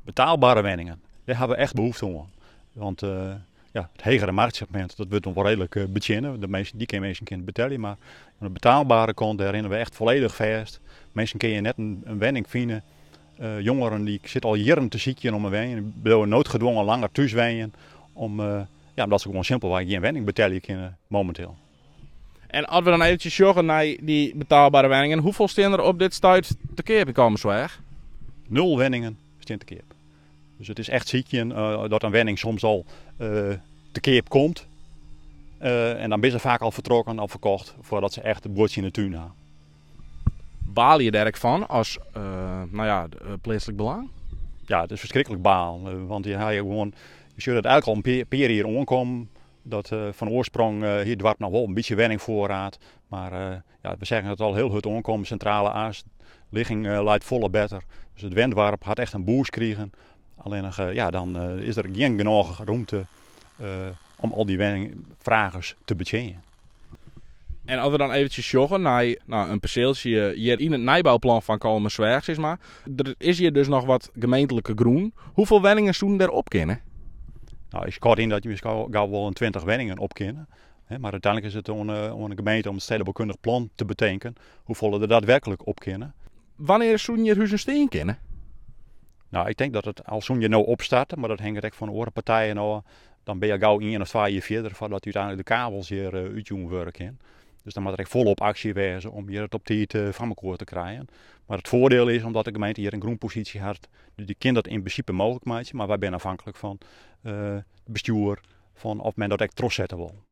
Betaalbare woningen, daar hebben we echt behoefte aan. Want ja, het hogere marktsegment, dat wordt nog wel redelijk betjennen. De mensen, die mensen kunnen betalen, maar aan de betaalbare kant, daar rennen we echt volledig vast. Mensen kun je net een woning vinden. Jongeren die zitten al jaren te zieken om een woning. Die willen noodgedwongen langer thuis wonen. Omdat ze gewoon simpelweg geen woning betalen kunnen momenteel. En als we dan eventjes zorgen naar die betaalbare woningen, hoeveel staan er op dit stuit te keer komen zwaar? 0 woningen staan te keer. Dus het is echt ziekje dat een woning soms al te keer komt. En dan ben ze vaak al vertrokken, al verkocht, voordat ze echt het bordje in de tuin hebben. Baal je er van als plaatselijk belang? Ja, het is verschrikkelijk baal. Want je zult het eigenlijk al een paar hier aankomen. Dat van oorsprong hier dwars nog wel een beetje wenningvoorraad. Maar we zeggen het al heel goed aankomen. Centrale aas, ligging leidt volle beter. Dus het wendwarp had echt een boost krijgen. Alleen dan is er geen genoeg ruimte om al die wenningvragers te betjenen. En als we dan eventjes joggen naar een perceeltje hier in het nijbouwplan van Kalmerswaag, zeg maar. Er is hier dus nog wat gemeentelijke groen. Hoeveel woningen zouden erop kunnen? Nou, ik schat in dat je misschien gauw wel een 20 woningen op kunnen. Maar uiteindelijk is het aan een gemeente om het stedenbouwkundig plan te bedenken hoeveel er daadwerkelijk op kunnen. Wanneer zouden je huis een steen kennen? Nou, ik denk dat het als je nou opstarten, maar dat hangt echt van de andere partijen af. Dan ben je gauw 1 of 2 jaar verder voordat je uiteindelijk de kabels hier uitjoen werken. Dus dan moet er echt volop actie wezen om hier het op tijd van elkaar te krijgen. Maar het voordeel is, omdat de gemeente hier een groenpositie had, die kan dat in principe mogelijk maken. Maar wij zijn afhankelijk van het bestuur, van of men dat echt terugzetten wil.